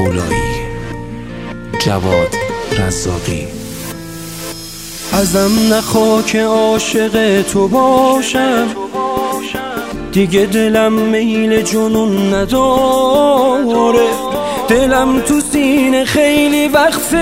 مولایی، جواد رزاقی. ازم نخوا که عاشق تو باشم، دیگه دلم میل جنون نداره. دلم تو سینه خیلی وقت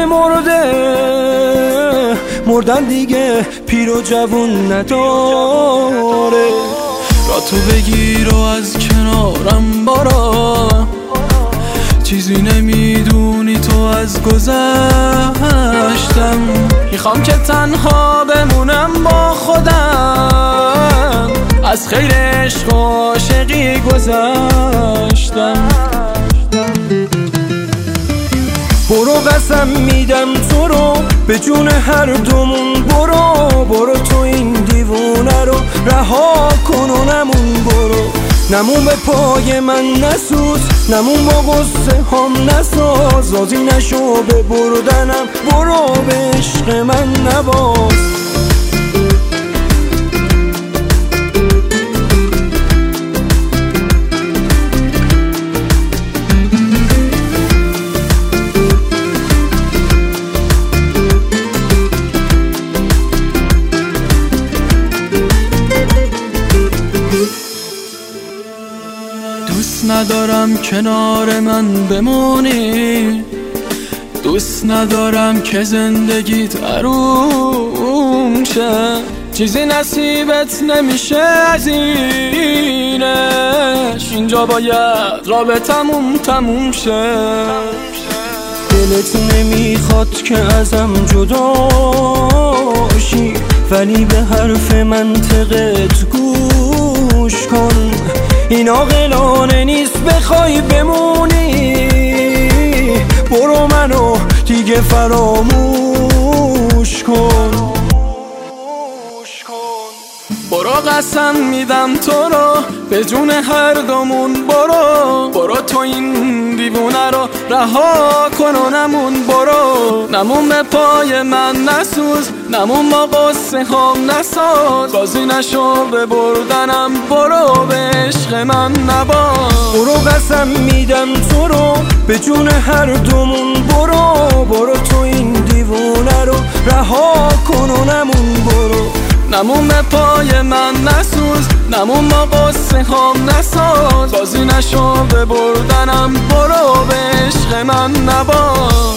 مردن دیگه پیر و جوون نداره. را تو بگیر و از کنارم برو، چیزی نمیدونی تو از گذشتم. میخوام که تنها بمونم با خودم، از خیر عشق و عاشقی گذشتم. برو قسم میدم تو رو به جون هر دومون، برو تو این دیوونه رو رها کن و نمون. برو نمون به پای من نسوز، نمون با غصه هم نساز. راضی نشو به بردنم، برو به عشق من نباز. دوست ندارم کنار من بمونی، دوست ندارم که زندگیت آروم شه. چیزی نصیبت نمیشه از اینش، اینجا باید رابطمون تموم شه. دلت نمیخواد که ازم جداشی، ولی به حرف منطقت گوش کن. این عاقلانه نیست بخوای بمونی، برو منو دیگه فراموش کن. برو قسم میدم تو رو به جون هر دومون، برو تو این دیوونه رو رها کن و نمون. برو نمون به پای من نسوز، نمون با قصه هم نساز. راضی نشو به بردنم، برو به عشق من نباز. برو قسم میدم تو رو به جون هر دومون، برو تو این دیوونه رو رها کن و نمون. برو نمون به پای من نسوز، نمون با قصه هم نساز. راضی نشو به بردنم، برو به عشق من نباز.